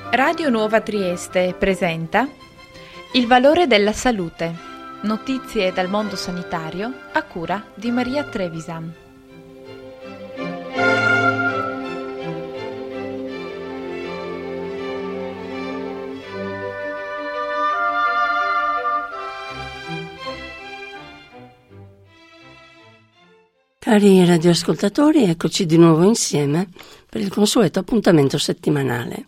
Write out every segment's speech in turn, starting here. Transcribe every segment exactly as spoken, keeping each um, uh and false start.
Radio Nuova Trieste presenta Il valore della salute. Notizie dal mondo sanitario a cura di Maria Trevisan. Cari radioascoltatori, eccoci di nuovo insieme per il consueto appuntamento settimanale.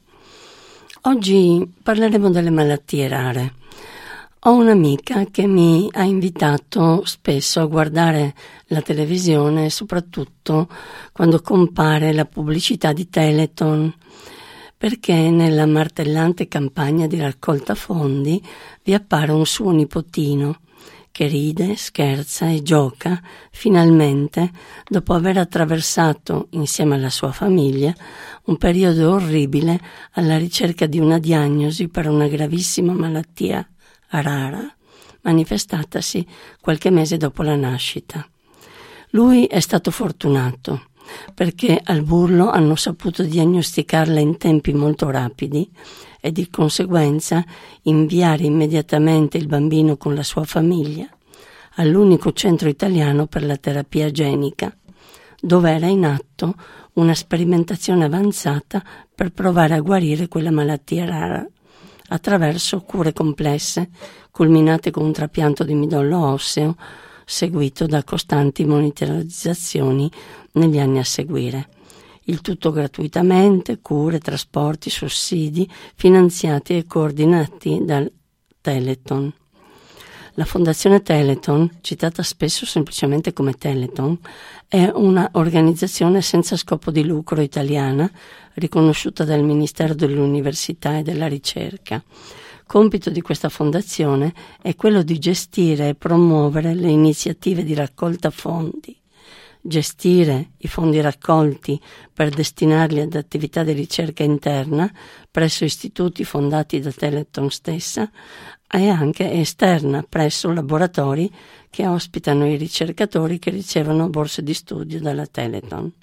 Oggi parleremo delle malattie rare. Ho un'amica che mi ha invitato spesso a guardare la televisione, soprattutto quando compare la pubblicità di Telethon, perché nella martellante campagna di raccolta fondi vi appare un suo nipotino che ride, scherza e gioca, finalmente, dopo aver attraversato, insieme alla sua famiglia, un periodo orribile alla ricerca di una diagnosi per una gravissima malattia rara, manifestatasi qualche mese dopo la nascita. Lui è stato fortunato, perché al burlo hanno saputo diagnosticarla in tempi molto rapidi e di conseguenza inviare immediatamente il bambino con la sua famiglia all'unico centro italiano per la terapia genica, dove era in atto una sperimentazione avanzata per provare a guarire quella malattia rara attraverso cure complesse, culminate con un trapianto di midollo osseo seguito da costanti monitorizzazioni negli anni a seguire. Il tutto gratuitamente, cure, trasporti, sussidi, finanziati e coordinati dal Telethon. La Fondazione Telethon, citata spesso semplicemente come Telethon, è una organizzazione senza scopo di lucro italiana, riconosciuta dal Ministero dell'Università e della Ricerca. Compito di questa fondazione è quello di gestire e promuovere le iniziative di raccolta fondi, gestire i fondi raccolti per destinarli ad attività di ricerca interna presso istituti fondati da Telethon stessa e anche esterna presso laboratori che ospitano i ricercatori che ricevono borse di studio dalla Telethon.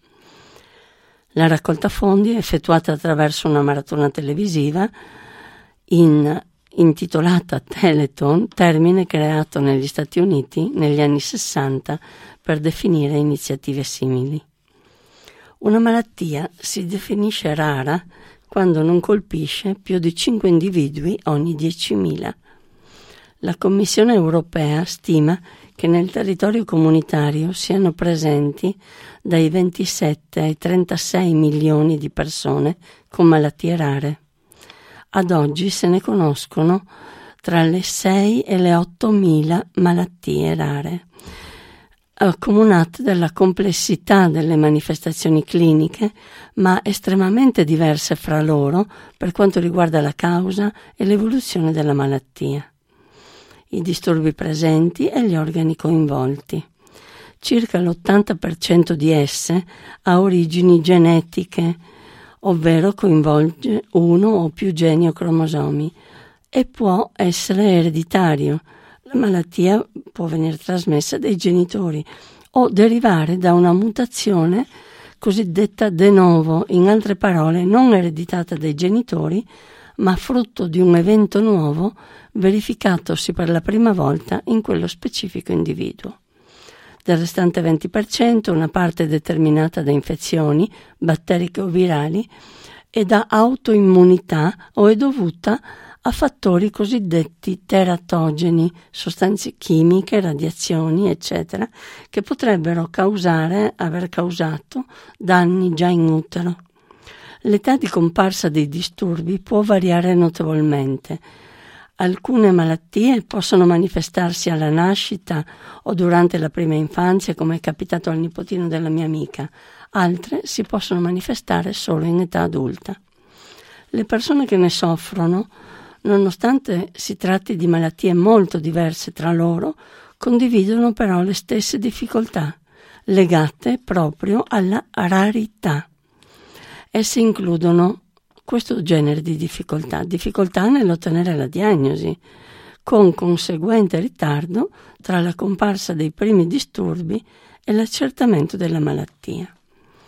La raccolta fondi è effettuata attraverso una maratona televisiva in intitolata Telethon, termine creato negli Stati Uniti negli anni sessanta per definire iniziative simili. Una malattia si definisce rara quando non colpisce più di cinque individui ogni diecimila. La Commissione europea stima che nel territorio comunitario siano presenti dai ventisette ai trentasei milioni di persone con malattie rare. Ad oggi se ne conoscono tra le sei e le ottomila malattie rare, accomunate dalla complessità delle manifestazioni cliniche, ma estremamente diverse fra loro per quanto riguarda la causa e l'evoluzione della malattia, i disturbi presenti e gli organi coinvolti. Circa l'ottanta per cento di esse ha origini genetiche, ovvero coinvolge uno o più geni o cromosomi, e può essere ereditario. La malattia può venire trasmessa dai genitori o derivare da una mutazione cosiddetta de novo, in altre parole non ereditata dai genitori, ma frutto di un evento nuovo verificatosi per la prima volta in quello specifico individuo. Del restante venti per cento una parte è determinata da infezioni batteriche o virali e da autoimmunità o è dovuta a fattori cosiddetti teratogeni, sostanze chimiche, radiazioni, eccetera, che potrebbero causare, aver causato danni già in utero. L'età di comparsa dei disturbi può variare notevolmente. Alcune malattie possono manifestarsi alla nascita o durante la prima infanzia, come è capitato al nipotino della mia amica. Altre si possono manifestare solo in età adulta. Le persone che ne soffrono, nonostante si tratti di malattie molto diverse tra loro, condividono però le stesse difficoltà, legate proprio alla rarità. Esse includono questo genere di difficoltà, difficoltà nell'ottenere la diagnosi, con conseguente ritardo tra la comparsa dei primi disturbi e l'accertamento della malattia.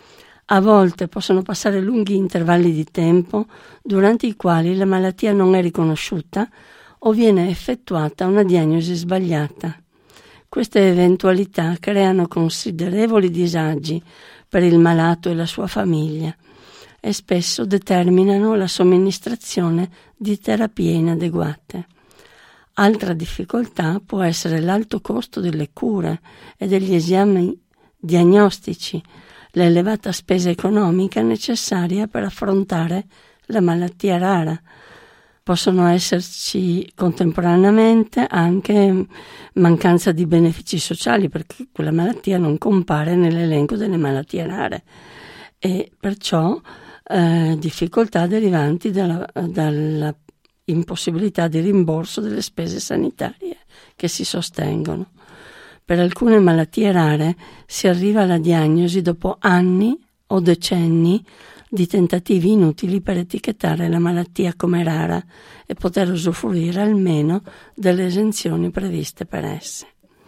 A volte possono passare lunghi intervalli di tempo durante i quali la malattia non è riconosciuta o viene effettuata una diagnosi sbagliata. Queste eventualità creano considerevoli disagi per il malato e la sua famiglia e spesso determinano la somministrazione di terapie inadeguate. Altra difficoltà può essere l'alto costo delle cure e degli esami diagnostici, l'elevata spesa economica necessaria per affrontare la malattia rara. Possono esserci contemporaneamente anche mancanza di benefici sociali, perché quella malattia non compare nell'elenco delle malattie rare, e perciò eh, difficoltà derivanti dalla, dalla impossibilità di rimborso delle spese sanitarie che si sostengono. Per alcune malattie rare si arriva alla diagnosi dopo anni o decenni di tentativi inutili per etichettare la malattia come rara e poter usufruire almeno delle esenzioni previste per esse.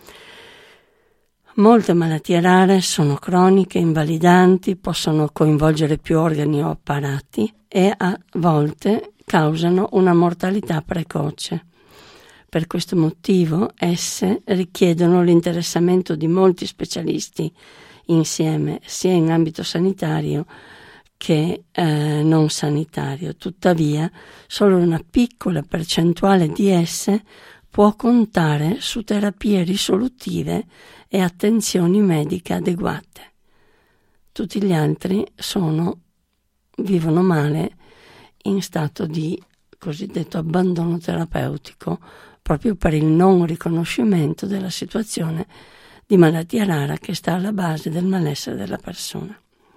Molte malattie rare sono croniche, invalidanti, possono coinvolgere più organi o apparati e a volte causano una mortalità precoce. Per questo motivo esse richiedono l'interessamento di molti specialisti insieme, sia in ambito sanitario che eh, non sanitario. Tuttavia, solo una piccola percentuale di esse può contare su terapie risolutive e attenzioni mediche adeguate. Tutti gli altri sono, vivono male in stato di cosiddetto abbandono terapeutico, proprio per il non riconoscimento della situazione di malattia rara che sta alla base del malessere della persona.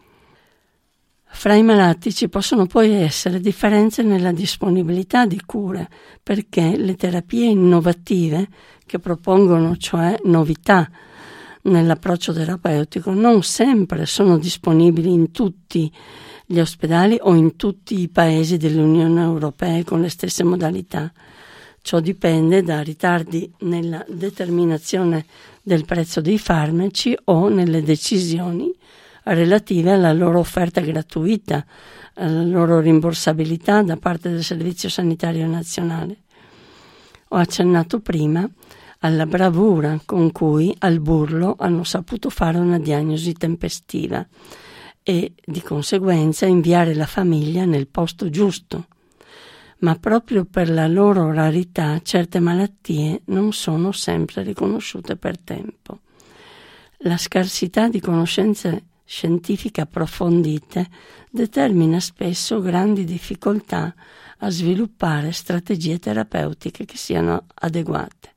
Fra i malati ci possono poi essere differenze nella disponibilità di cure, perché le terapie innovative, che propongono cioè novità nell'approccio terapeutico, non sempre sono disponibili in tutti gli ospedali o in tutti i paesi dell'Unione Europea con le stesse modalità. Ciò dipende da ritardi nella determinazione del prezzo dei farmaci o nelle decisioni relative alla loro offerta gratuita, alla loro rimborsabilità da parte del Servizio Sanitario Nazionale. Ho accennato prima alla bravura con cui al Burlo hanno saputo fare una diagnosi tempestiva e di conseguenza inviare la famiglia nel posto giusto. Ma proprio per la loro rarità certe malattie non sono sempre riconosciute per tempo. La scarsità di conoscenze scientifiche approfondite determina spesso grandi difficoltà a sviluppare strategie terapeutiche che siano adeguate.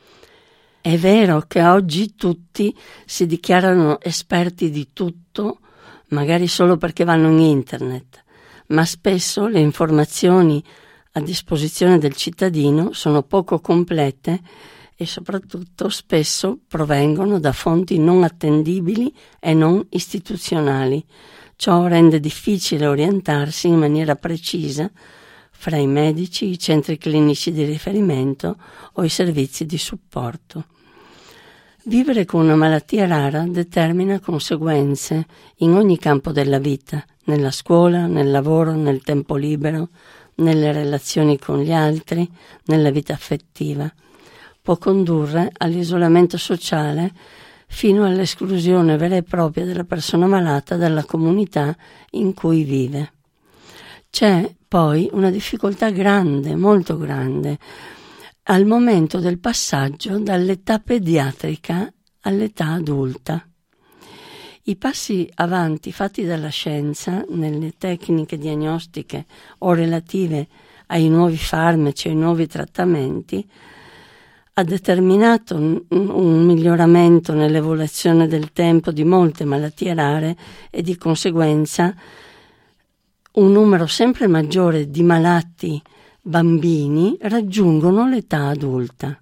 È vero che oggi tutti si dichiarano esperti di tutto, magari solo perché vanno in internet, ma spesso le informazioni a disposizione del cittadino sono poco complete e soprattutto spesso provengono da fonti non attendibili e non istituzionali. Ciò rende difficile orientarsi in maniera precisa fra i medici, i centri clinici di riferimento o i servizi di supporto. Vivere con una malattia rara determina conseguenze in ogni campo della vita, nella scuola, nel lavoro, nel tempo libero, nelle relazioni con gli altri, nella vita affettiva. Può condurre all'isolamento sociale fino all'esclusione vera e propria della persona malata dalla comunità in cui vive. C'è poi una difficoltà grande, molto grande, al momento del passaggio dall'età pediatrica all'età adulta. I passi avanti fatti dalla scienza nelle tecniche diagnostiche o relative ai nuovi farmaci e ai nuovi trattamenti ha determinato un, un miglioramento nell'evoluzione del tempo di molte malattie rare e di conseguenza un numero sempre maggiore di malati bambini raggiungono l'età adulta.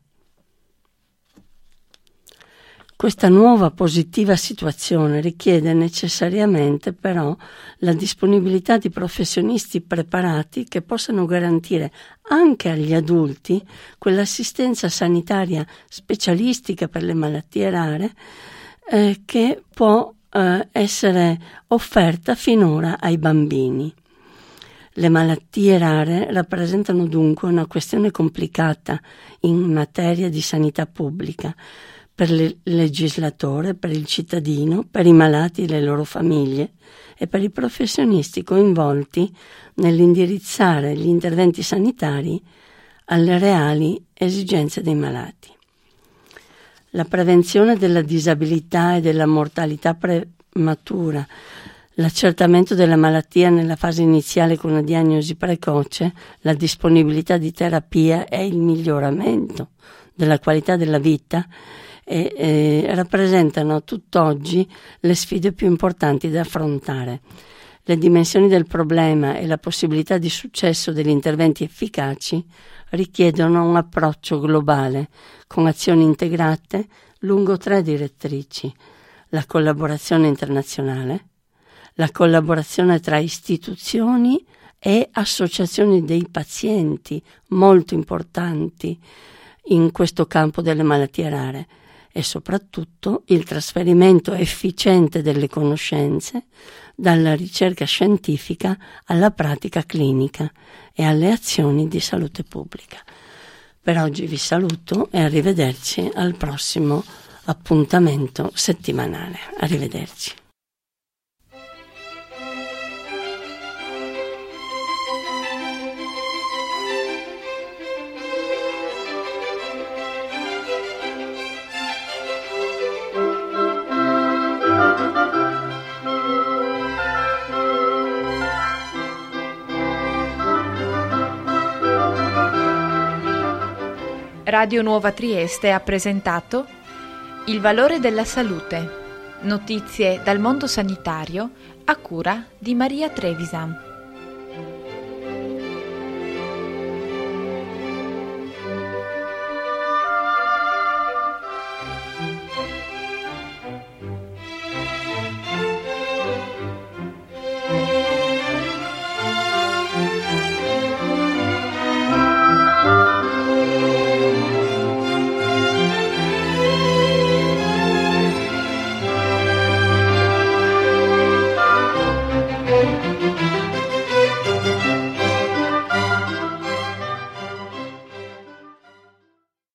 Questa nuova positiva situazione richiede necessariamente però la disponibilità di professionisti preparati che possano garantire anche agli adulti quell'assistenza sanitaria specialistica per le malattie rare eh, che può eh, essere offerta finora ai bambini. Le malattie rare rappresentano dunque una questione complicata in materia di sanità pubblica per il legislatore, per il cittadino, per i malati e le loro famiglie e per i professionisti coinvolti nell'indirizzare gli interventi sanitari alle reali esigenze dei malati. La prevenzione della disabilità e della mortalità prematura, l'accertamento della malattia nella fase iniziale con una diagnosi precoce, la disponibilità di terapia e il miglioramento della qualità della vita e, e rappresentano tutt'oggi le sfide più importanti da affrontare. Le dimensioni del problema e la possibilità di successo degli interventi efficaci richiedono un approccio globale con azioni integrate lungo tre direttrici: la collaborazione internazionale, la collaborazione tra istituzioni e associazioni dei pazienti, molto importanti in questo campo delle malattie rare, e soprattutto il trasferimento efficiente delle conoscenze dalla ricerca scientifica alla pratica clinica e alle azioni di salute pubblica. Per oggi vi saluto e arrivederci al prossimo appuntamento settimanale. Arrivederci. Radio Nuova Trieste ha presentato Il valore della salute. Notizie dal mondo sanitario a cura di Maria Trevisan.